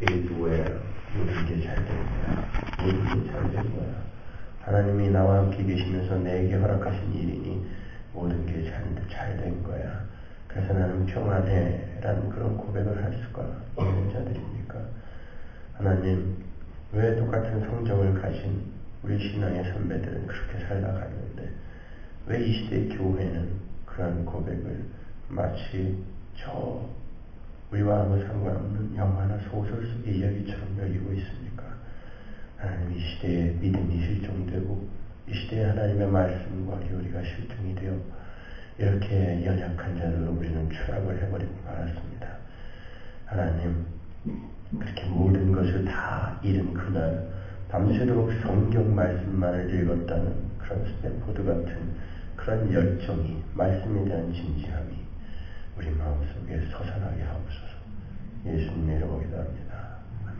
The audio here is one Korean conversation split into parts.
is where 모든 게 잘 된 거야. 모든 게 잘 된 거야. 하나님이 나와 함께 계시면서 내게 허락하신 일이니 모든 게 잘 된 거야. 그래서 나는 평안해라는 그런 고백을 할 수가 있는 자들입니까? 하나님, 왜 똑같은 성정을 가진 우리 신앙의 선배들은 그렇게 살아갔는데 왜 이 시대의 교회는 그러한 고백을 마치 우리와 아무 상관없는 영화나 소설 속의 이야기처럼 여기고 있습니까? 하나님, 이 시대에 믿음이 실종되고 이 시대에 하나님의 말씀과 교리가 실종이 되어 이렇게 연약한 자들로 우리는 추락을 해버리고 말았습니다. 하나님, 그렇게 모든 것을 다 잃은 그날 밤새도록 성경 말씀만을 읽었다는 그런 스탠포드 같은 그런 열정이, 말씀에 대한 진지함이 우리 마음속에 솟아나게 하옵소서. 예수님 이름으로 기도합니다.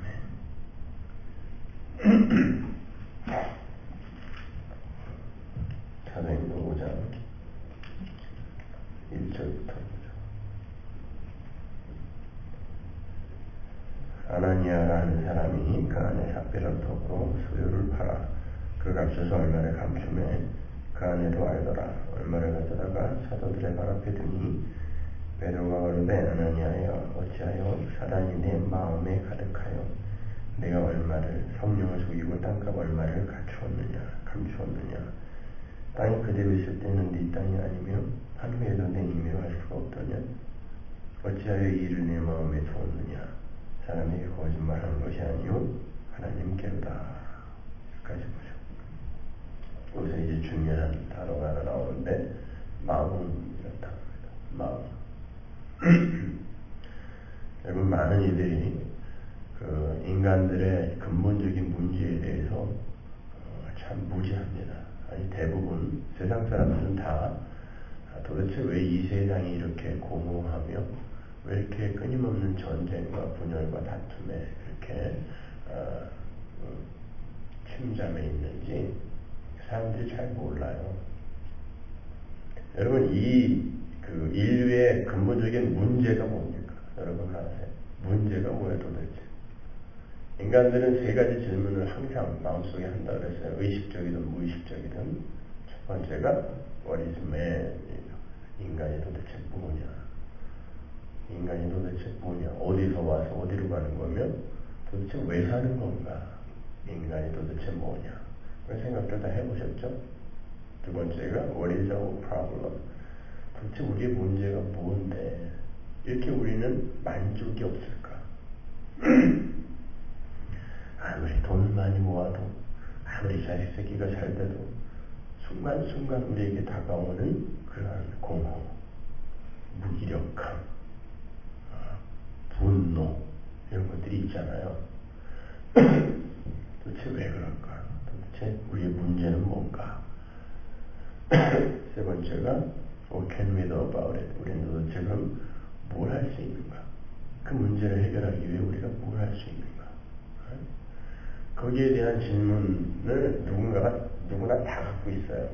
아멘. 사도행전 5장 1절부터 보죠. 아나니아라는 사람이 그 안에 삭비를 덮고 소유를 팔아 그 값에서 얼마를 감춤해 그 안에도 알더라. 얼마를 가져다가 사도들의 발 앞에 두니 베드로가 가로되 아나니아여 어찌하여 사단이 내 마음에 가득하여 내가 얼마를 성령을 속이고 땅값 얼마를 감추었느냐. 땅이 그대로 있을 때는 네 땅이 아니며 한 후에도 내 임의로 할 수가 없더냐. 어찌하여 이 일을 내 마음에 두었느냐. 사람에게 거짓말하는 것이 아니요 하나님께로다. 여기까지 보죠. 여기서 이제 중요한 단어가 하나 나오는데 마음이라는 단어입니다. 마음. 여러분, 많은 이들이 그 인간들의 근본적인 문제에 대해서 참 무지합니다. 아니, 대부분 세상 사람들은 다 도대체 왜 이 세상이 이렇게 공허하며 왜 이렇게 끊임없는 전쟁과 분열과 다툼에 그렇게 침잠해 있는지 사람들이 잘 몰라요. 여러분, 그 인류의 근본적인 문제가 뭡니까? 여러분 아세요? 문제가 뭐예요 도대체? 인간들은 세 가지 질문을 항상 마음속에 한다 그랬어요. 의식적이든 무의식적이든. 첫 번째가 What is man? 인간이 도대체 뭐냐? 인간이 도대체 뭐냐? 어디서 와서 어디로 가는 거며 도대체 왜 사는 건가? 인간이 도대체 뭐냐? 그런 생각들 다 해보셨죠? 두 번째가 What is our problem? 도대체 우리의 문제가 뭔데 이렇게 우리는 만족이 없을까? 아무리 돈을 많이 모아도 아무리 자식 새끼가 잘 돼도 순간순간 우리에게 다가오는 그러한 공허, 무기력함, 분노 이런 것들이 있잖아요. 도대체 왜 그럴까? 도대체 우리의 문제는 뭔가? 세 번째가 What can we do about it? 우리는 도대체 그럼 뭘 할 수 있는가? 그 문제를 해결하기 위해 우리가 뭘 할 수 있는가? 거기에 대한 질문을 누구나 다 갖고 있어요.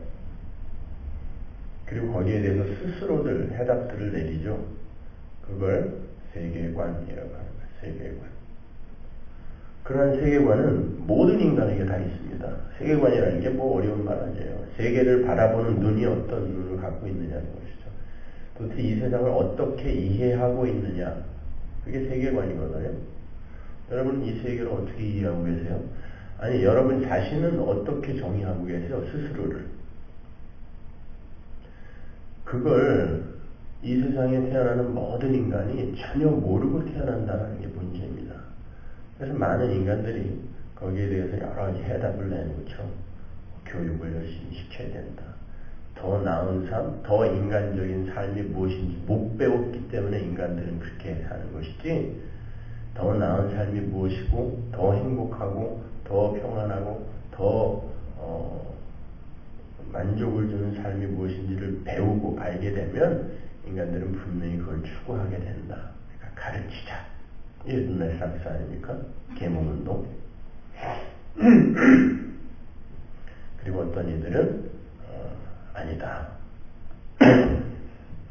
그리고 거기에 대해서 스스로들 해답들을 내리죠. 그걸 세계관이라고 하는 거예요. 세계관. 그러한 세계관은 모든 인간에게 다 있습니다. 세계관이라는 게 뭐 어려운 말 아니에요. 세계를 바라보는 눈이 어떤 눈을 갖고 있느냐는 것이죠. 도대체 이 세상을 어떻게 이해하고 있느냐. 그게 세계관이거든요. 여러분은 이 세계를 어떻게 이해하고 계세요? 아니, 여러분 자신은 어떻게 정의하고 계세요? 스스로를. 그걸 이 세상에 태어나는 모든 인간이 전혀 모르고 태어난다는 게 문제입니다. 그래서 많은 인간들이 거기에 대해서 여러 가지 해답을 내놓죠. 교육을 열심히 시켜야 된다. 더 나은 삶, 더 인간적인 삶이 무엇인지 못 배웠기 때문에 인간들은 그렇게 사는 것이지, 더 나은 삶이 무엇이고 더 행복하고 더 평안하고 더 만족을 주는 삶이 무엇인지를 배우고 알게 되면 인간들은 분명히 그걸 추구하게 된다. 그러니까 가르치자. 이게 르네상스 아닙니까? 계몽운동. 그리고 어떤 이들은 아니다.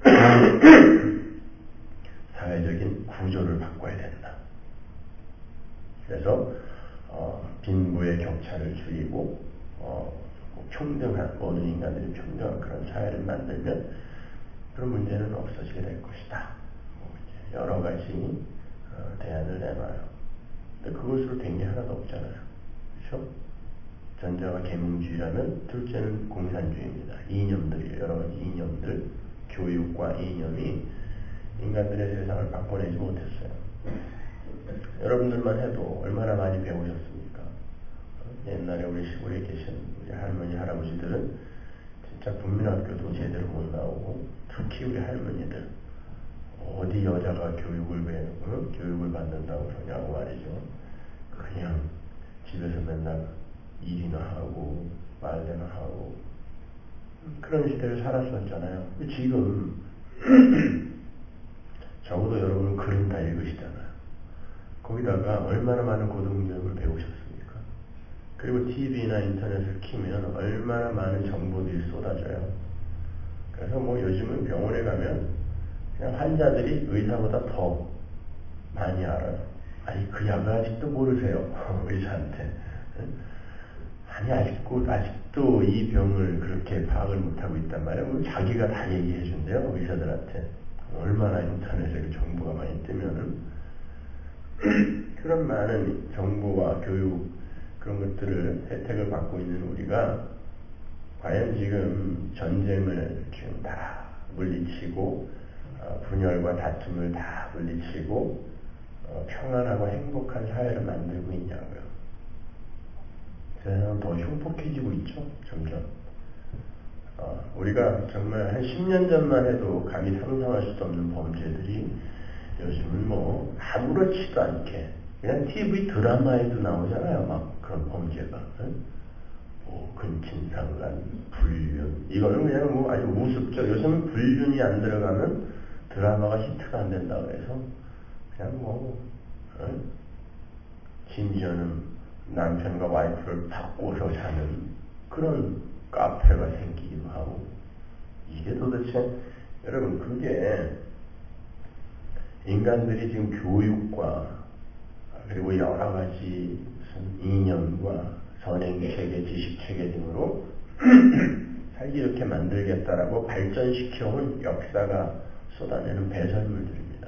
사회적인 구조를 바꿔야 된다. 그래서 빈부의 격차를 줄이고 평등한 모든 인간들이 평등한 그런 사회를 만들면 그런 문제는 없어지게 될 것이다. 여러 가지 대안을 내놔요. 근데 그것으로 된 게 하나도 없잖아요. 그렇죠? 전자가 계몽주의라면 둘째는 공산주의입니다. 이념들이에요. 여러 가지 이념들, 교육과 이념이 인간들의 세상을 바꿔내지 못했어요. 여러분들만 해도 얼마나 많이 배우셨습니까? 옛날에 우리 시골에 계신 우리 할머니, 할아버지들은 진짜 국민학교도 제대로 못 나오고 특히 우리 할머니들 어디 여자가 교육을 받는다고 그러냐고 말이죠. 그냥 집에서 맨날 일이나 하고 말대나 하고 그런 시대를 살았었잖아요. 지금 적어도 여러분은 글은 다 읽으시잖아요. 거기다가 얼마나 많은 고등교육을 배우셨습니까? 그리고 TV나 인터넷을 키면 얼마나 많은 정보들이 쏟아져요. 그래서 요즘은 병원에 가면 그냥 환자들이 의사보다 더 많이 알아요. 아니 그 약을 아직도 모르세요. 의사한테. 아니 아직도 이 병을 그렇게 파악을 못하고 있단 말이에요. 자기가 다 얘기해 준대요. 의사들한테. 얼마나 인터넷에 그 정보가 많이 뜨면은 그런 많은 정보와 교육 그런 것들을 혜택을 받고 있는 우리가 과연 지금 전쟁을 지금 다 물리치고 분열과 다툼을 다 물리치고 평안하고 행복한 사회를 만들고 있냐고요. 세상은 더 흉폭해지고 있죠. 점점. 우리가 정말 한 10년 전만 해도 감히 상상할 수도 없는 범죄들이 요즘은 아무렇지도 않게 그냥 TV 드라마에도 나오잖아요. 막 그런 범죄가. 근친상간, 불륜. 이거는 그냥 아주 우습죠. 요즘은 불륜이 안 들어가면 드라마가 히트가 안 된다 그래서 그냥 심지어는 남편과 와이프를 바꿔서 자는 그런 카페가 생기기도 하고 이게 도대체 여러분 그게 인간들이 지금 교육과 그리고 여러 가지 무슨 이념과 선행체계, 지식체계 등으로 살기 이렇게 만들겠다라고 발전시켜온 역사가 쏟아내는 배설물들입니다.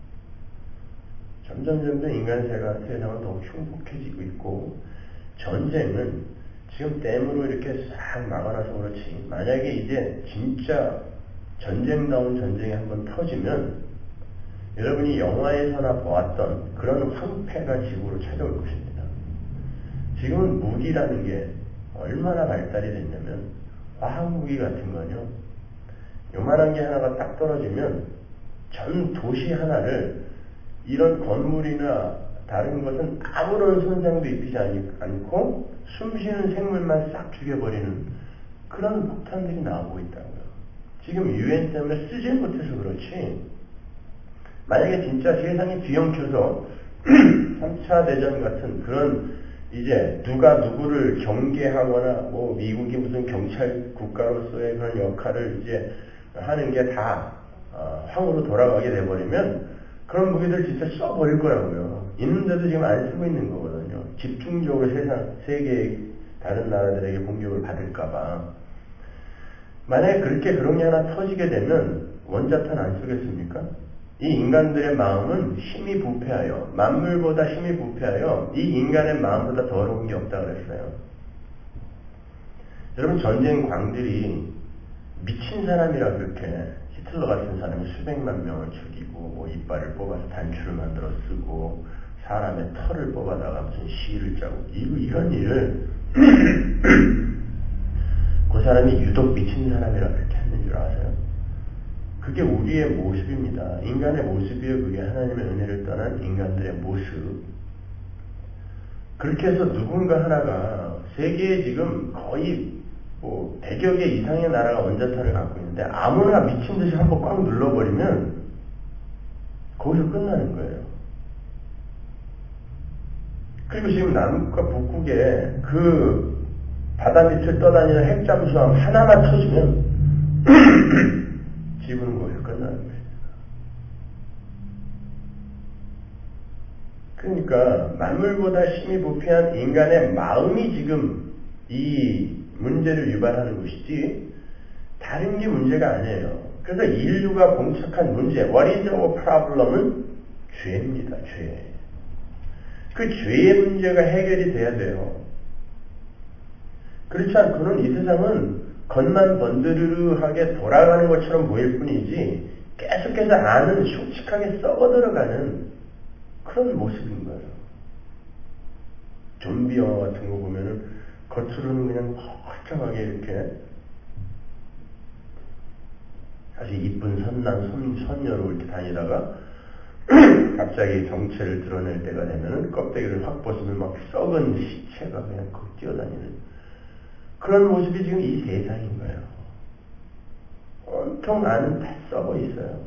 점점 인간 세상은 더욱 흉폭해지고 있고 전쟁은 지금 댐으로 이렇게 싹 막아놔서 그렇지 만약에 이제 진짜 전쟁다운 전쟁이 한번 터지면 여러분이 영화에서나 보았던 그런 황폐가 지구로 찾아올 것입니다. 지금은 무기라는 게 얼마나 발달이 됐냐면 화학무기 같은 건요. 요만한 게 하나가 딱 떨어지면 전 도시 하나를 이런 건물이나 다른 것은 아무런 손상도 입히지 않고 숨쉬는 생물만 싹 죽여버리는 그런 폭탄들이 나오고 있다고요. 지금 유엔 때문에 쓰질 못해서 그렇지 만약에 진짜 세상이 뒤엉켜서 3차 대전 같은 그런 이제 누가 누구를 경계하거나 미국이 무슨 경찰 국가로서의 그런 역할을 이제 하는 게 다 황으로 돌아가게 돼버리면 그런 무기들 진짜 써버릴 거라고요. 있는데도 지금 안 쓰고 있는 거거든요. 집중적으로 세계의 다른 나라들에게 공격을 받을까봐. 만약에 그런 게 하나 터지게 되면 원자탄 안 쓰겠습니까? 이 인간들의 마음은 힘이 부패하여 만물보다 힘이 부패하여 이 인간의 마음보다 더러운 게 없다 그랬어요. 여러분 전쟁 광들이 미친 사람이라 그렇게 히틀러 같은 사람이 수백만 명을 죽이고 이빨을 뽑아서 단추를 만들어 쓰고 사람의 털을 뽑아다가 무슨 시를 짜고 이런 일을 그 사람이 유독 미친 사람이라 그렇게 했는 줄 아세요? 그게 우리의 모습입니다. 인간의 모습이에요. 그게 하나님의 은혜를 떠난 인간들의 모습. 그렇게 해서 누군가 하나가 세계에 지금 거의 100여 개 이상의 나라가 원자탄을 갖고 있는데 아무나 미친 듯이 한번 꽉 눌러버리면 거기서 끝나는 거예요. 그리고 지금 남극과 북극에 그 바다 밑을 떠다니는 핵잠수함 하나만 터지면 지구는 거기서 끝나는 거예요. 그러니까 만물보다 심히 부패한 인간의 마음이 지금 이 문제를 유발하는 것이지 다른 게 문제가 아니에요. 그래서 인류가 봉착한 문제, what is our problem은 죄입니다. 죄. 그 죄의 문제가 해결이 돼야 돼요. 그렇지 않고는 이 세상은 겉만 번드르르하게 돌아가는 것처럼 보일 뿐이지 계속해서 안은 솔직하게 썩어들어가는 그런 모습인 거예요. 좀비 영화 같은 거 보면은 겉으로는 그냥 멀쩡하게 이렇게 사실 이쁜 선녀로 이렇게 다니다가 갑자기 정체를 드러낼 때가 되면은 껍데기를 확 벗으면 막 썩은 시체가 그냥 걷 뛰어다니는 그런 모습이 지금 이 세상인 거예요. 온통 안은 다 썩어 있어요.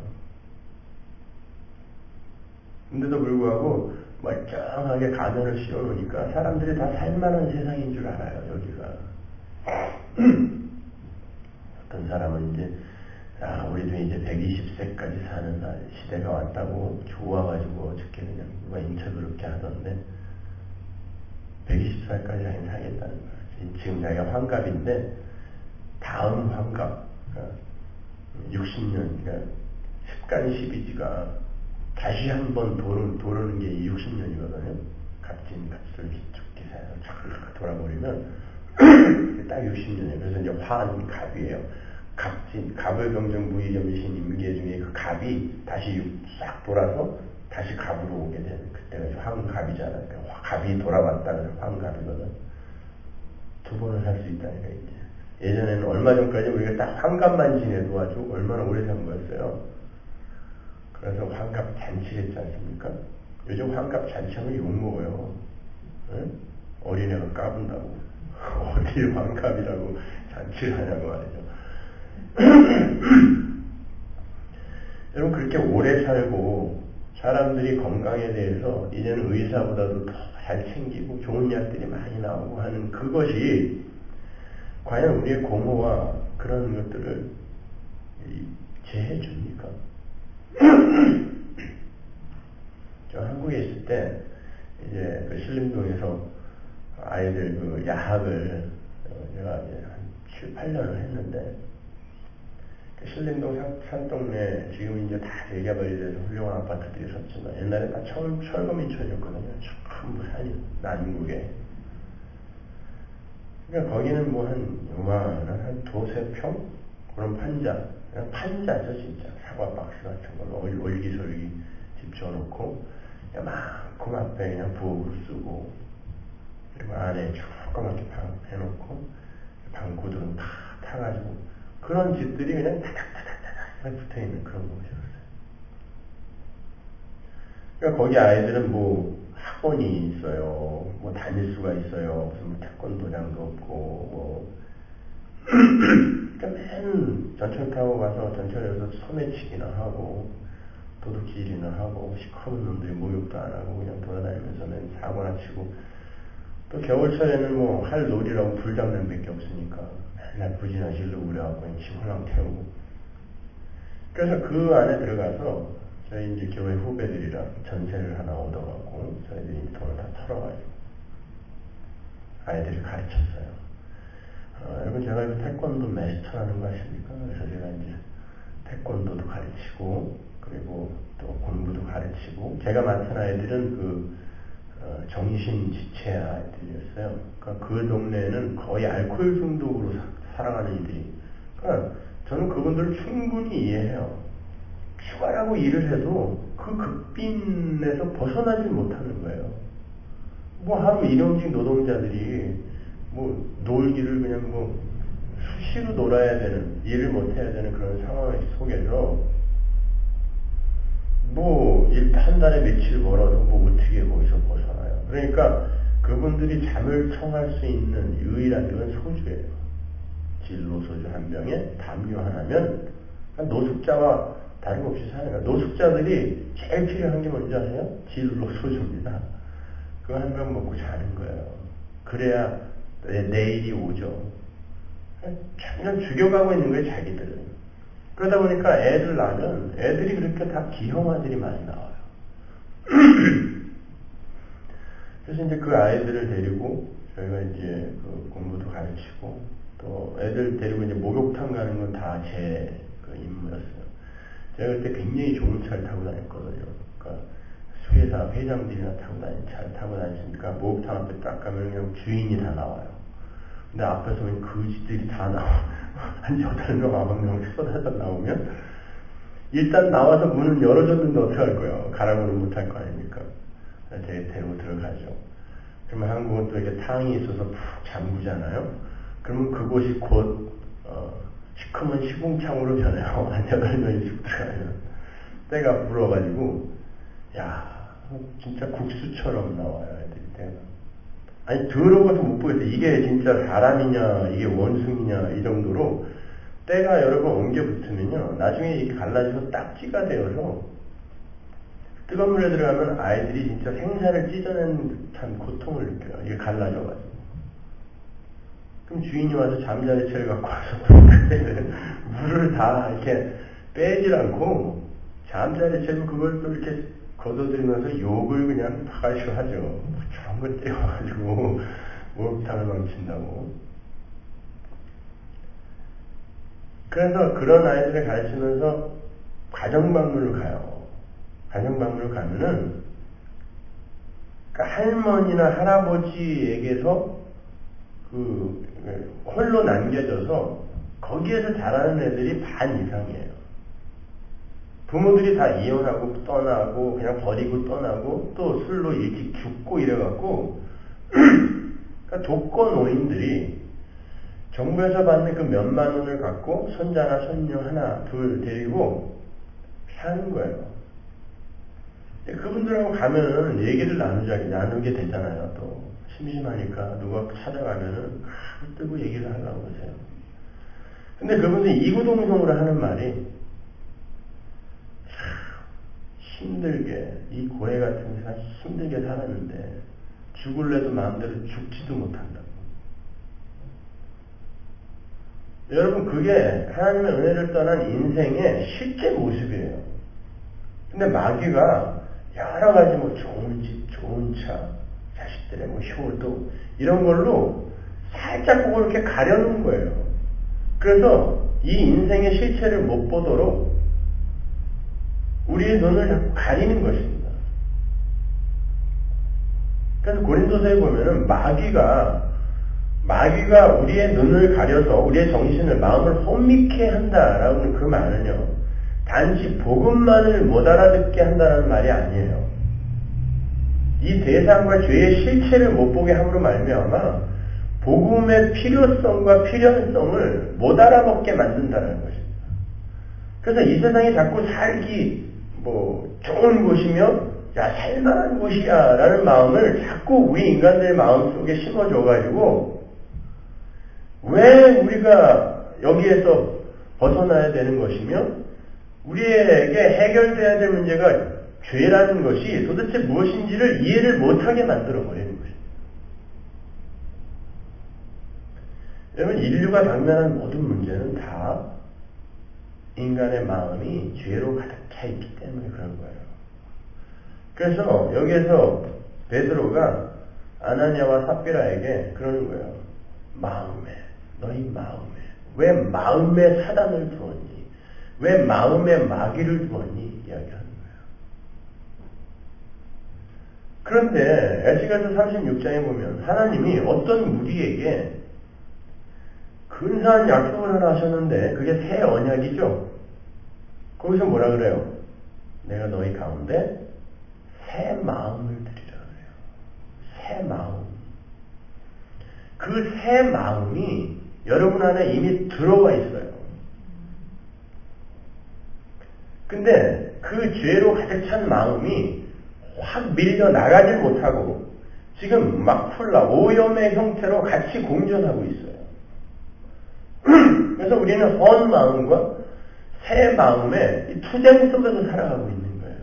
근데도 불구하고 멀쩡하게 가면을 씌워놓으니까 사람들이 다 살만한 세상인 줄 알아요, 여기가. 어떤 사람은 이제, 우리도 이제 120세까지 사는 시대가 왔다고 좋아가지고 어저께 그냥 누가 인터뷰를 그렇게 하던데, 120살까지 자기는 살겠다는 거예요. 지금 자기가 환갑인데, 다음 환갑, 그러니까 60년, 그러니까 10간 12지가 다시 한번 도르는 게 60년이거든요. 갑술을 기사에서 쫙 돌아버리면 딱 60년이에요. 그래서 이제 환갑이에요. 갑을 경정 무의점이신 임계 중에 그 갑이 다시 싹 돌아서 다시 갑으로 오게 되는 그때가 이제 환갑이잖아요. 그러니까 갑이 돌아왔다 그래서 환갑이거든. 두 번을 살 수 있다니까 이제. 예전에는 얼마 전까지 우리가 딱 환갑만 지내도 아주 얼마나 오래 산 거였어요. 그래서 환갑 잔치를 했지 않습니까? 요즘 환갑 잔치하면 욕먹어요. 네? 어린애가 까분다고. 어디 환갑이라고 잔치를 하냐고 말이죠. 여러분 그렇게 오래 살고 사람들이 건강에 대해서 이제는 의사보다도 더 잘 챙기고 좋은 약들이 많이 나오고 하는 그것이 과연 우리의 공허와 그런 것들을 제해 줍니까? 저 한국에 있을 때 이제 그 신림동에서 아이들 그 야학을 제가 이제 한 7, 8년을 했는데 그 신림동 산동네 지금 이제 다 재개발이 돼서 훌륭한 아파트들이 섰지만 옛날에 다 철거민촌이었거든요. 전부 산이 난국에. 그러니까 거기는 뭐 한 두세 평 그런 판자 그냥 판자죠 진짜 사과 박스 같은 걸로 올기설기 집 지어놓고 많고 앞에 그냥 부엌으로 쓰고 그리고 안에 조그맣게 방 해놓고 방구들은 다 타가지고 그런 집들이 그냥 타닥타닥타닥 붙어있는 그런 곳이었어요. 그러니까 거기 아이들은 뭐 학원이 있어요. 뭐 다닐 수가 있어요. 무슨 뭐 태권도장도 없고 뭐 그러니까 맨 전철 타고 가서 전철에서 소매치기나 하고 도둑질이나 하고 시커먼 놈들이 목욕도 안 하고 그냥 돌아다니면서 맨 사고나 치고 또 겨울철에는 뭐 할 놀이라고 불장난밖에 없으니까 맨날 부지나 지르고 그래갖고 그냥 집 홀랑 태우고 그래서 그 안에 들어가서 저희 이제 교회 후배들이랑 전세를 하나 얻어갖고 저희들이 돈을 다 털어가지고 아이들을 가르쳤어요. 여러분 제가 그 태권도 마스터라는 거 아십니까? 그래서 제가 이제 태권도도 가르치고 그리고 또 공부도 가르치고 제가 맡은 아이들은 그 정신지체 아이들이었어요. 그러니까 그 동네에는 거의 알코올 중독으로 살아가는 이들이. 그러니까 저는 그분들을 충분히 이해해요. 휴가라고 일을 해도 그 극빈에서 벗어나질 못하는 거예요. 뭐 하루 일용직 노동자들이 뭐 놀기를 그냥 뭐 수시로 놀아야 되는 일을 못 해야 되는 그런 상황 속에서 뭐 한 달에 며칠 벌어서 뭐 어떻게 거기서 벗어나요? 그러니까 그분들이 잠을 청할 수 있는 유일한 건 소주예요. 진로 소주 한 병에 담요 하나면 노숙자와 다름없이 사는 거예요. 노숙자들이 제일 필요한 게 뭔지 아세요? 진로 소주입니다. 그거 한 병 먹고 자는 거예요. 그래야 내일이 오죠. 그냥 죽여가고 있는 거예요, 자기들은. 그러다 보니까 애들 낳으면 애들이 그렇게 다 기형아들이 많이 나와요. 그래서 이제 그 아이들을 데리고 저희가 이제 그 공부도 가르치고 또 애들 데리고 이제 목욕탕 가는 건 다 제 그 임무였어요. 제가 그때 굉장히 좋은 차를 타고 다녔거든요. 그러니까 회사 회장들이나 타고 차를 타고 다니니까 목욕탕 앞에 딱 가면 그냥 주인이 다 나와요. 근데 앞에서 그냥 거지들이 다 나와. 한 8명, 9명 쏟아져 나오면 일단 나와서 문을 열어줬는데 어떡할 거예요? 가라고는 못할 거 아닙니까? 데리고 들어가죠. 그러면 한국은 또 이렇게 탕이 있어서 푹 잠그잖아요. 그러면 그곳이 곧 시커먼 시궁창으로 변해요. 한 8명이 쭉 들어가면. 때가 불어가지고 야 진짜 국수처럼 나와요. 애들이 때가. 아니 더러운 것도 못 보겠어요. 이게 진짜 사람이냐 이게 원숭이냐 이 정도로 때가 여러 번 옮겨 붙으면요. 나중에 이게 갈라지고 딱지가 되어서 뜨거운 물에 들어가면 아이들이 진짜 생사를 찢어낸 듯한 고통을 느껴요. 이게 갈라져가지고. 그럼 주인이 와서 잠자리채를 갖고 와서 또 그때는 물을 다 이렇게 빼질 않고 잠자리채로 그걸 또 이렇게 걷어들이면서 욕을 그냥 파가시고 하죠. 뭐 저런 걸 떼어가지고 목욕탕을 망친다고. 그래서 그런 아이들을 가르치면서 가정방문을 가요. 가정방문을 가면은 그러니까 할머니나 할아버지에게서 그 홀로 남겨져서 거기에서 자라는 애들이 반 이상이에요. 부모들이 다 이혼하고 떠나고 그냥 버리고 떠나고 또 술로 일찍 죽고 이래갖고 그러니까 독거노인들이 정부에서 받는 그 몇만 원을 갖고 손자나 손녀 하나 둘 데리고 사는 거예요. 그분들하고 가면은 얘기를 나누게 되잖아요. 또 심심하니까 누가 찾아가면은 뜨고 얘기를 하려고 그러세요. 근데 그분들이 이구동성으로 하는 말이 참 힘들게 이 고해 같은 세상 힘들게 살았는데 죽을래도 마음대로 죽지도 못한다고. 여러분 그게 하나님의 은혜를 떠난 인생의 실제 모습이에요. 근데 마귀가 여러 가지 뭐 좋은 집, 좋은 차, 자식들의 뭐 효도 이런 걸로 살짝 보고 이렇게 가려놓은 거예요. 그래서 이 인생의 실체를 못 보도록 우리의 눈을 자꾸 가리는 것입니다. 그래서 고린도서에 보면은 마귀가 우리의 눈을 가려서 우리의 정신을 마음을 혼미케 한다라는 그 말은요. 단지 복음만을 못 알아듣게 한다는 말이 아니에요. 이 대상과 죄의 실체를 못 보게 함으로 말미암아 복음의 필요성과 필연성을 못 알아먹게 만든다는 것입니다. 그래서 이 세상이 자꾸 살기 좋은 곳이며 살만한 곳이야 라는 마음을 자꾸 우리 인간들의 마음속에 심어줘가지고 왜 우리가 여기에서 벗어나야 되는 것이며 우리에게 해결돼야 될 문제가 죄라는 것이 도대체 무엇인지를 이해를 못하게 만들어버리는 것입니다. 여러분 인류가 당면한 모든 문제는 다 인간의 마음이 죄로 가득 차 있기 때문에 그런 거예요. 그래서 여기에서 베드로가 아나니아와 삽비라에게 그러는 거예요. 너희 마음에 왜 마음에 사단을 두었니? 왜 마음에 마귀를 두었니? 이야기하는 거예요. 그런데 에스겔서 36장에 보면 하나님이 어떤 무리에게 근사한 약속을 하나 하셨는데 그게 새 언약이죠. 거기서 뭐라 그래요? 내가 너희 가운데 새 마음을 드리라 그래요. 새 마음. 그 새 마음이 여러분 안에 이미 들어와 있어요. 근데 그 죄로 가득 찬 마음이 확 밀려 나가질 못하고 지금 마쿨라, 오염의 형태로 같이 공존하고 있어요. 그래서 우리는 헌 마음과 새 마음의 이 투쟁 속에서 살아가고 있는 거예요.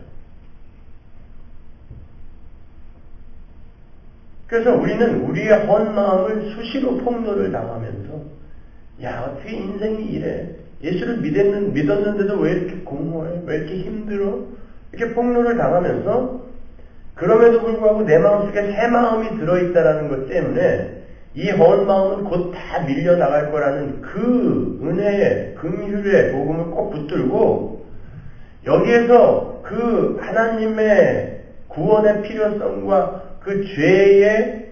그래서 우리는 우리의 헌 마음을 수시로 폭로를 당하면서 어떻게 인생이 이래? 예수를 믿었는데도 왜 이렇게 공허해? 왜 이렇게 힘들어? 이렇게 폭로를 당하면서 그럼에도 불구하고 내 마음속에 새 마음이 들어있다라는 것 때문에 이 허운 마음은 곧 다 밀려나갈 거라는 그 은혜의 긍휼의 복음을 꼭 붙들고 여기에서 그 하나님의 구원의 필요성과 그 죄의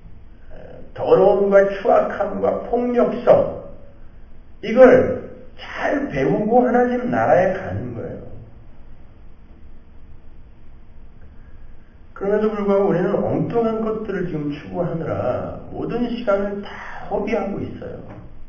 더러움과 추악함과 폭력성 이걸 잘 배우고 하나님 나라에 가는 거예요. 그럼에도 불구하고 우리는 엉뚱한 것들을 지금 추구하느라 모든 시간을 다 허비하고 있어요.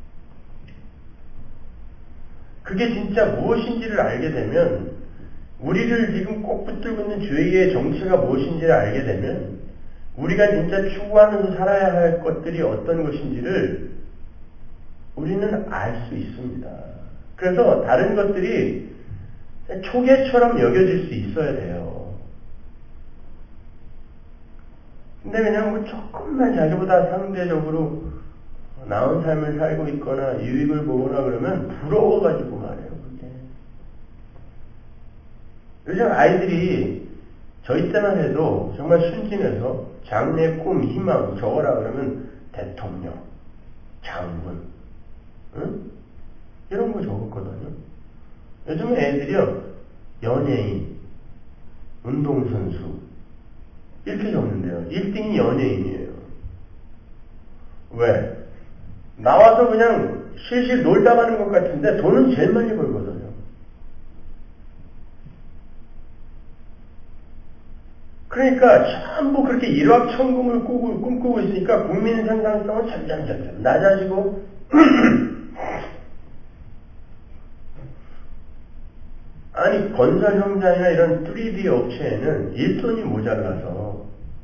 그게 진짜 무엇인지를 알게 되면 우리를 지금 꼭 붙들고 있는 죄의 정체가 무엇인지를 알게 되면 우리가 진짜 추구하면서 살아야 할 것들이 어떤 것인지를 우리는 알 수 있습니다. 그래서 다른 것들이 초계처럼 여겨질 수 있어야 돼요. 근데 그냥 뭐 조금만 자기보다 상대적으로 나은 삶을 살고 있거나 유익을 보거나 그러면 부러워가지고 말이에요, 그게. 요즘 아이들이 저희 때만 해도 정말 순진해서 장래 꿈, 희망 적어라 그러면 대통령, 장군, 응? 이런 거 적었거든요. 요즘 애들이요, 연예인, 운동선수, 이렇게 적는데요. 1등이 연예인이에요. 왜? 나와서 그냥 실실 놀다 가는 것 같은데 돈은 제일 많이 벌거든요. 그러니까 전부 그렇게 일확천금을 꿈꾸고 있으니까 국민 생산성은 점점 낮아지고 아니 건설 현장이나 이런 3D 업체에는 일손이 모자라서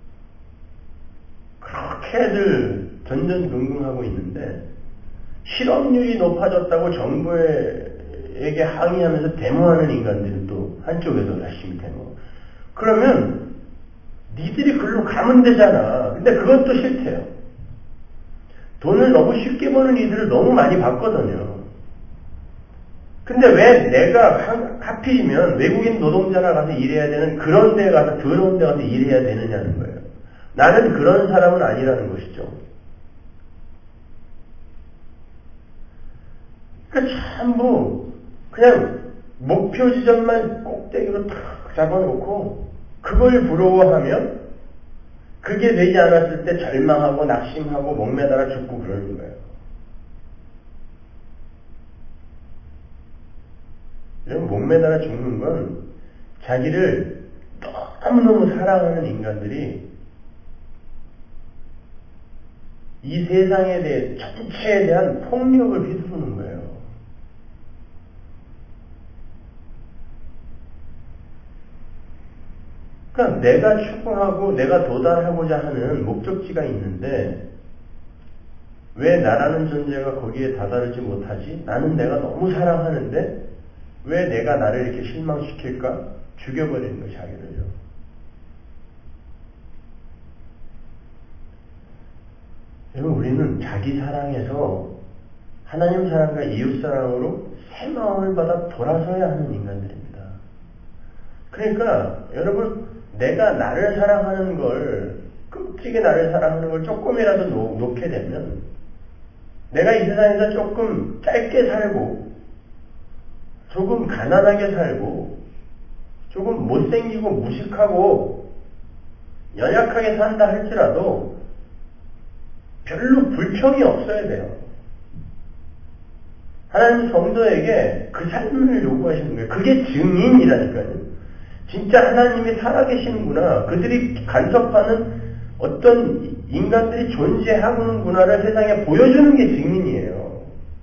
그렇게들 전전긍긍하고 있는데 실업률이 높아졌다고 정부에게 항의하면서 데모하는 인간들은 또 한쪽에서 열심히 데모. 그러면 니들이 글로 가면 되잖아. 근데 그건 또 싫대요. 돈을 너무 쉽게 버는 이들을 너무 많이 봤거든요. 근데 왜 내가 하필이면 외국인 노동자나 가서 일해야 되는 그런 데 가서 더러운 데 가서 일해야 되느냐는 거예요. 나는 그런 사람은 아니라는 것이죠. 그러니까 전부 그냥 목표 지점만 꼭대기로 탁 잡아놓고 그걸 부러워하며 그게 되지 않았을 때 절망하고 낙심하고 목매달아 죽고 그러는 거예요. 이런 목매달아 죽는 건 자기를 너무너무 사랑하는 인간들이 이 세상에 대해 전체에 대한 폭력을 휘두르는 거예요. 그러니까 내가 추구하고 내가 도달하고자 하는 목적지가 있는데 왜 나라는 존재가 거기에 다다르지 못하지? 나는 내가 너무 사랑하는데 왜 내가 나를 이렇게 실망시킬까? 죽여버리는 거예요, 자기를요. 여러분, 우리는 자기 사랑에서 하나님 사랑과 이웃 사랑으로 새 마음을 받아 돌아서야 하는 인간들입니다. 그러니까 여러분, 내가 나를 사랑하는 걸, 끔찍이 나를 사랑하는 걸 조금이라도 놓게 되면 내가 이 세상에서 조금 짧게 살고 조금 가난하게 살고 조금 못생기고 무식하고 연약하게 산다 할지라도 별로 불평이 없어야 돼요. 하나님 성도에게 그 삶을 요구하시는 거예요. 그게 증인이라니까요. 진짜 하나님이 살아계시는구나. 그들이 간섭하는 어떤 인간들이 존재하는구나를 세상에 보여주는 게 증인이에요.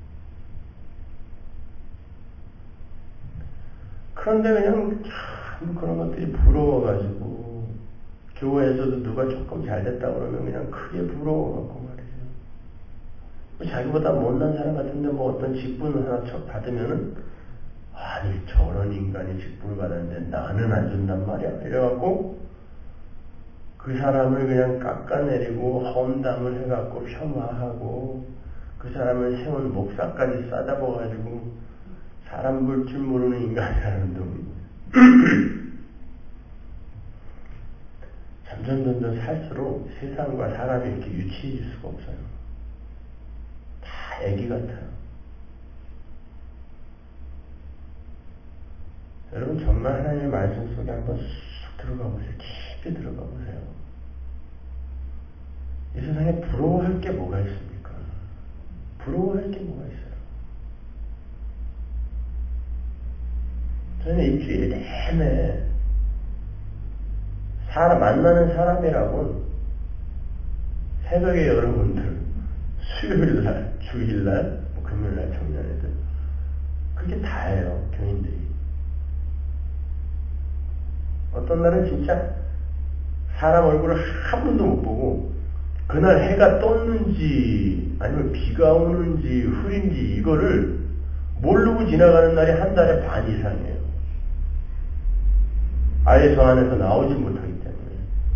그런데 그냥 참 그런 것들이 부러워가지고 교회에서도 누가 조금 잘 됐다 그러면 그냥 크게 부러워갖고 말이죠. 자기보다 못난 사람 같은데 뭐 어떤 직분을 하나 척 받으면은 아니 저런 인간이 직분을 받았는데 나는 안 준단 말이야. 이래갖고 그 사람을 그냥 깎아내리고 험담을 해갖고 폄하하고 그 사람을 세운 목사까지 싸잡아가지고 사람 볼 줄 모르는 인간이라는 놈이 점점 살수록 세상과 사람이 이렇게 유치해질 수가 없어요. 다 애기 같아요. 여러분 정말 하나님의 말씀 속에 한번 쑥 들어가 보세요. 깊이 들어가 보세요. 이 세상에 부러워할 게 뭐가 있습니까? 부러워할 게 뭐가 있어요? 저는 일주일 내내 만나는 사람이라고 새벽에 여러분들, 수요일날, 주일날, 금요일날 청년애들, 그게 다예요, 교인들이. 어떤 날은 진짜 사람 얼굴을 한 번도 못 보고 그날 해가 떴는지 아니면 비가 오는지 흐린지 이거를 모르고 지나가는 날이 한 달에 반 이상이에요. 아예 저 안에서 나오지 못하기 때문에.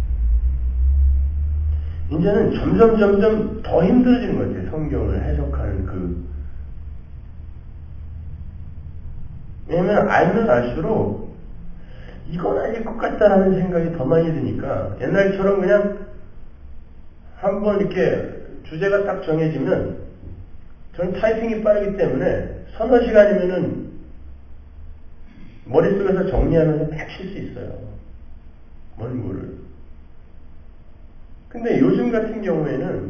이제는 점점 더 힘들어지는 것 같아요. 성경을 해석하는 왜냐면 알면 알수록 이건 아닐 것 같다라는 생각이 더 많이 드니까 옛날처럼 그냥 한번 이렇게 주제가 딱 정해지면 저는 타이핑이 빠르기 때문에 서너 시간이면은 머릿속에서 정리하면서 딱 칠 수 있어요. 원고를. 근데 요즘 같은 경우에는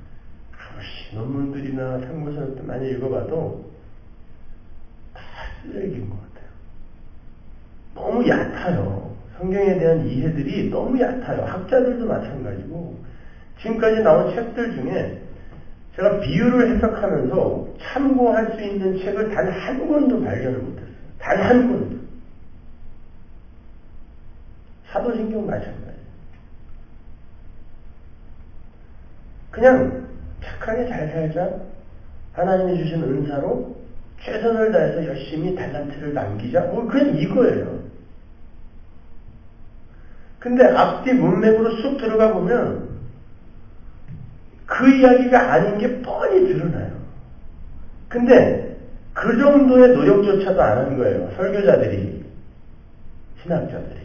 논문들이나 참고서를 많이 읽어봐도 다 쓰레기인 것 같아요. 너무 얕아요. 성경에 대한 이해들이 너무 얕아요. 학자들도 마찬가지고 지금까지 나온 책들 중에 제가 비유를 해석하면서 참고할 수 있는 책을 단 한 권도 발견을 못했어요. 단 한 권도. 사도신경 마찬가지. 그냥 착하게 잘 살자. 하나님이 주신 은사로 최선을 다해서 열심히 달란트를 남기자. 그냥 이거예요. 근데 앞뒤 문맥으로 쑥 들어가 보면 그 이야기가 아닌 게 뻔히 드러나요. 근데 그 정도의 노력조차도 안 한 거예요. 설교자들이, 신학자들이.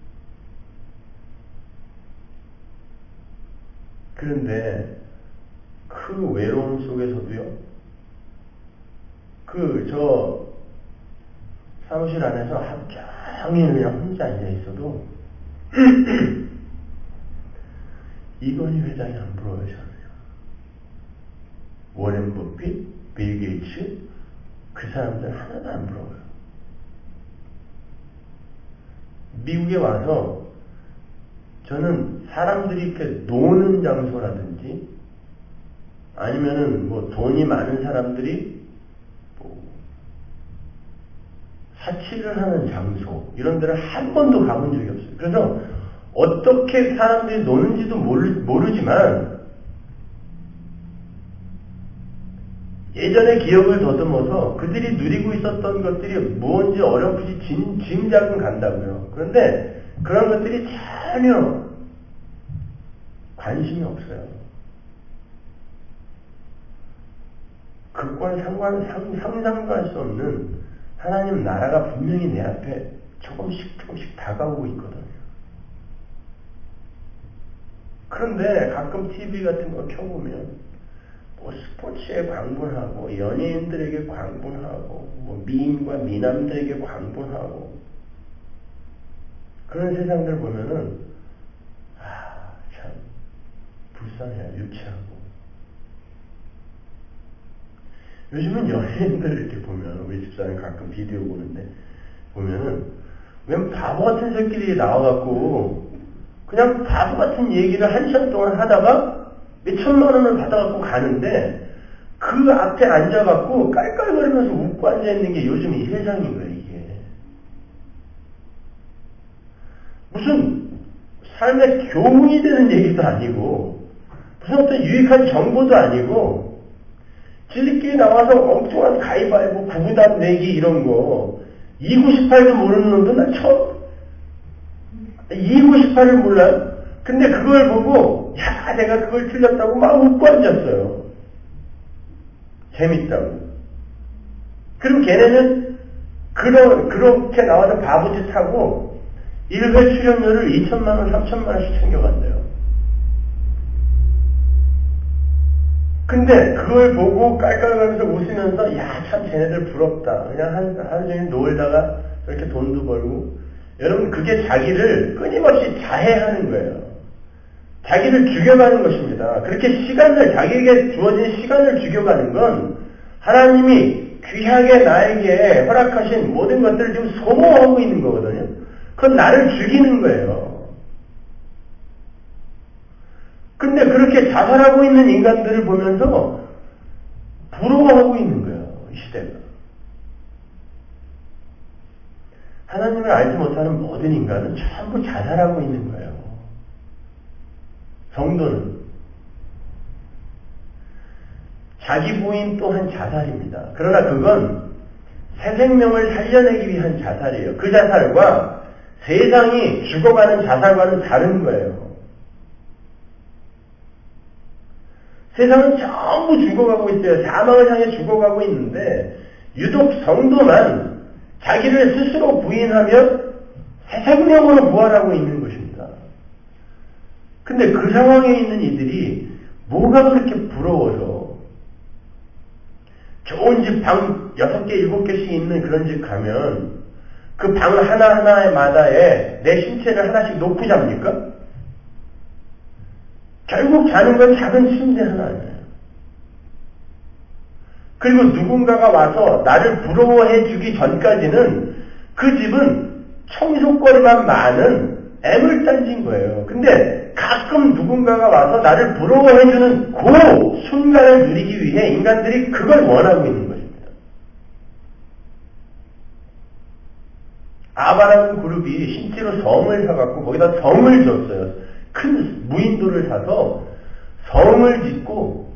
그런데 그 외로움 속에서도요, 저 사무실 안에서 하루 종일 그냥 혼자 앉아 있어도 이건희 회장이 안 부러워요, 저는요. 워렌 버핏, 빌 게이츠, 그 사람들 하나도 안 부러워요. 미국에 와서 저는 사람들이 이렇게 노는 장소라든지 아니면은 돈이 많은 사람들이 사치를 하는 장소 이런 데를 한 번도 가본 적이 없어요. 그래서 어떻게 사람들이 노는지도 모르지만 예전의 기억을 더듬어서 그들이 누리고 있었던 것들이 무언지 어렴풋이 짐작은 간다고요. 그런데 그런 것들이 전혀 관심이 없어요. 그걸 상상도 할 수 없는 하나님 나라가 분명히 내 앞에 조금씩 다가오고 있거든요. 그런데 가끔 TV 같은 거 켜보면 스포츠에 광분하고 연예인들에게 광분하고 미인과 미남들에게 광분하고 그런 세상들 보면은 참 불쌍해요. 유치하고. 요즘은 연예인들 이렇게 보면 우리 집사람 가끔 비디오 보는데 보면은 웬 바보 같은 새끼들이 나와갖고 그냥 바보 같은 얘기를 1시간 동안 하다가 몇 천만 원을 받아갖고 가는데 그 앞에 앉아갖고 깔깔거리면서 웃고 앉아있는 게 요즘 이 세상인 거예요, 이게. 무슨 삶의 교훈이 되는 얘기도 아니고 무슨 어떤 유익한 정보도 아니고 지들끼리 나와서 엉뚱한 가위바위보, 구구단 내기 이런 거 298도 모르는 놈도 나 처음 298을 몰라요? 근데 그걸 보고 내가 그걸 틀렸다고 막 웃고 앉았어요. 재밌다고. 그리고 걔네는 그렇게 나와서 바보짓 하고 1회 출연료를 2천만 원, 3천만 원씩 챙겨간대요. 근데 그걸 보고 깔깔거리면서 웃으면서 야, 참 쟤네들 부럽다. 그냥 하루 종일 놀다가 저렇게 돈도 벌고. 여러분, 그게 자기를 끊임없이 자해하는 거예요. 자기를 죽여가는 것입니다. 그렇게 자기에게 주어진 시간을 죽여가는 건 하나님이 귀하게 나에게 허락하신 모든 것들을 지금 소모하고 있는 거거든요. 그건 나를 죽이는 거예요. 근데 그렇게 자살하고 있는 인간들을 보면서 부러워하고 있는 거예요. 이 시대가. 하나님을 알지 못하는 모든 인간은 전부 자살하고 있는 거예요. 성도는. 자기 부인 또한 자살입니다. 그러나 그건 새 생명을 살려내기 위한 자살이에요. 그 자살과 세상이 죽어가는 자살과는 다른 거예요. 세상은 전부 죽어가고 있어요. 사망을 향해 죽어가고 있는데 유독 성도만 자기를 스스로 부인하며 새 생명으로 부활하고 있는 것입니다. 근데 그 상황에 있는 이들이 뭐가 그렇게 부러워서 좋은 집 방 6개, 7개씩 있는 그런 집 가면 그 방 하나하나마다에 내 신체를 하나씩 놓고 잡니까? 결국 자는 건 작은 침대 하나예요. 그리고 누군가가 와서 나를 부러워해 주기 전까지는 그 집은 청소거리만 많은 애물단지인 거예요. 근데 가끔 누군가가 와서 나를 부러워해 주는 그 순간을 누리기 위해 인간들이 그걸 원하고 있는 것입니다. 아바라는 그룹이 실제로 성을 사갖고 거기다 성을 줬어요. 큰 무인도를 사서 성을 짓고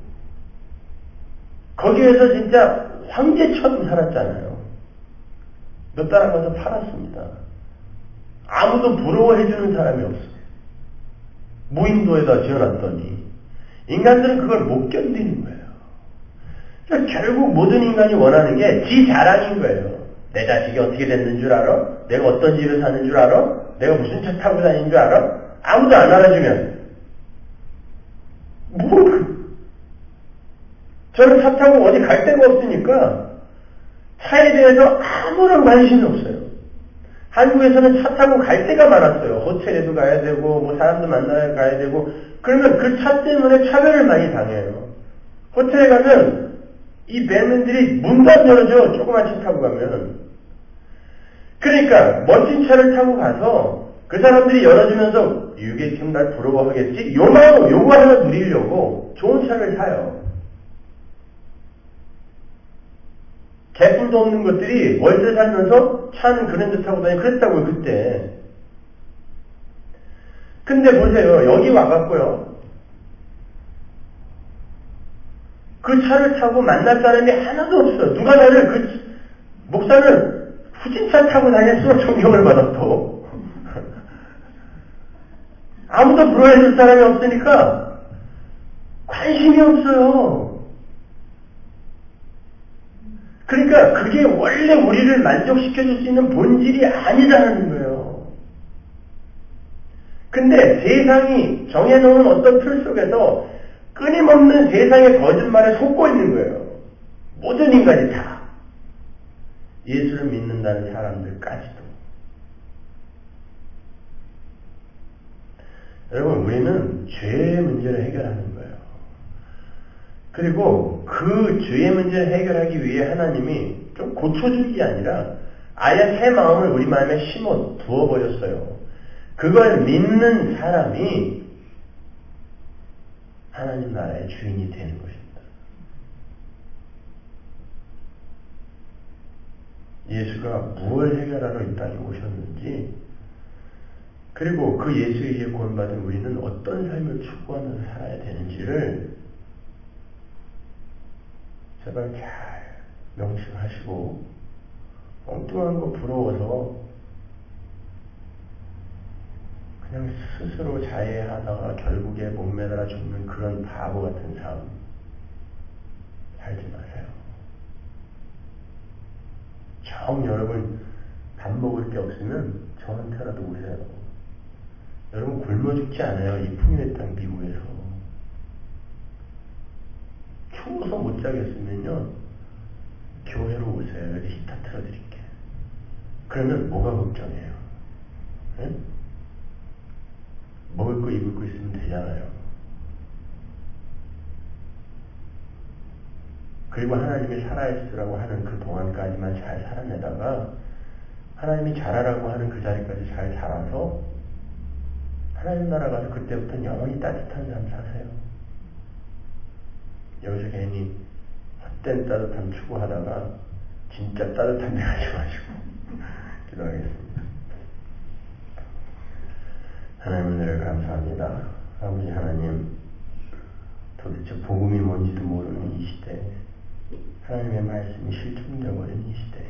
거기에서 진짜 황제처럼 살았잖아요. 몇 달 안 가서 팔았습니다. 아무도 부러워해주는 사람이 없어요. 무인도에다 지어놨더니 인간들은 그걸 못 견디는 거예요. 그러니까 결국 모든 인간이 원하는 게 지 자랑인 거예요. 내 자식이 어떻게 됐는 줄 알아? 내가 어떤 집에 사는 줄 알아? 내가 무슨 차 타고 다니는 줄 알아? 아무도 안 알아주면 저는 차 타고 어디 갈 데가 없으니까 차에 대해서 아무런 관심이 없어요. 한국에서는 차 타고 갈 데가 많았어요. 호텔에도 가야 되고 뭐 사람도 만나러 가야 되고 그러면 그 차 때문에 차별을 많이 당해요. 호텔에 가면 이 벨맨들이 문도 안 열어줘. 조그만 차 타고 가면. 그러니까 멋진 차를 타고 가서 그 사람들이 열어주면서 이게 지금 날 부러워하겠지? 요거 하나 누리려고 좋은 차를 사요. 개뿔도 없는 것들이 월세 살면서 차는 그런 데 타고 다니고 그랬다고요, 그때. 근데 보세요. 여기 와갖고요. 그 차를 타고 만날 사람이 하나도 없어요. 누가 나를 목사는 후진차 타고 다녔어. 존경을 받았고. 아무도 부러워해줄 사람이 없으니까 관심이 없어요. 그러니까 그게 원래 우리를 만족시켜줄 수 있는 본질이 아니라는 거예요. 근데 세상이 정해놓은 어떤 틀 속에서 끊임없는 세상의 거짓말에 속고 있는 거예요. 모든 인간이 다. 예수를 믿는다는 사람들까지도. 여러분, 우리는 죄의 문제를 해결하는 거예요. 그리고 그 죄의 문제를 해결하기 위해 하나님이 좀 고쳐준 게 아니라 아예 새 마음을 우리 마음에 심어 두어버렸어요. 그걸 믿는 사람이 하나님 나라의 주인이 되는 것입니다. 예수가 무엇을 해결하러 이 땅에 오셨는지, 그리고 그 예수에 의해 구원받은 우리는 어떤 삶을 추구하면서 살아야 되는지를 제발 잘 명심하시고, 엉뚱한 거 부러워서 그냥 스스로 자해하다가 결국에 목매달아 죽는 그런 바보 같은 삶 살지 마세요. 정 여러분 밥 먹을 게 없으면 저한테라도 오세요. 여러분 굶어 죽지 않아요. 이 풍요의 땅 미국에서. 추워서 못 자겠으면요. 교회로 오세요. 여기 히터 틀어드릴게. 그러면 뭐가 걱정해요? 네? 먹을 거 입을 거 있으면 되잖아요. 그리고 하나님이 살아있으라고 하는 그 동안까지만 잘 살아내다가 하나님이 자라라고 하는 그 자리까지 잘 자라서 하나님 나라 가서 그때부터는 영원히 따뜻한 삶 사세요. 여기서 괜히 헛된 따뜻함 추구하다가 진짜 따뜻한 데 가지 마시고 기도하겠습니다. 하나님 은혜를 감사합니다. 아버지 하나님, 도대체 복음이 뭔지도 모르는 이 시대, 하나님의 말씀이 실종되어버린 이 시대,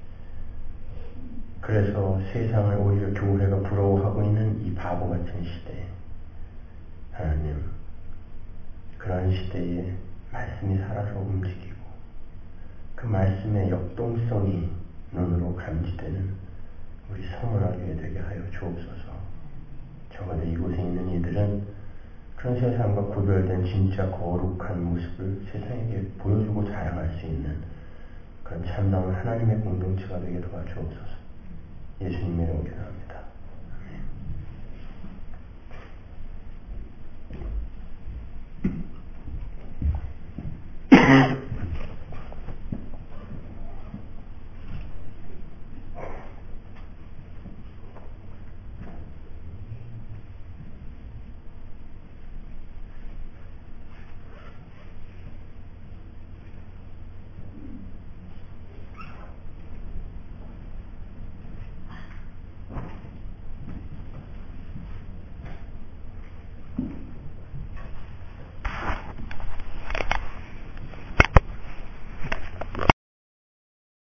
그래서 세상을 오히려 교회가 부러워하고 있는 이 바보 같은 시대, 하나님, 그러한 시대에 말씀이 살아서 움직이고 그 말씀의 역동성이 눈으로 감지되는 우리 성원하게 되게 하여 주옵소서. 적어도 이곳에 있는 이들은 그런 세상과 구별된 진짜 거룩한 모습을 세상에게 보여주고 자랑할 수 있는 그런 참다운 하나님의 공동체가 되게 도와주옵소서. 예수님의 이름으로 기도합니다.